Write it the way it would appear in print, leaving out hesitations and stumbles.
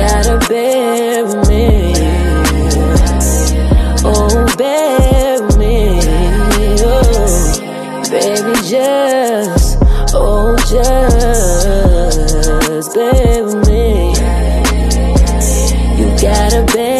gotta bear with me. Oh, bear with me. Oh, baby, just bear with me. You gotta bear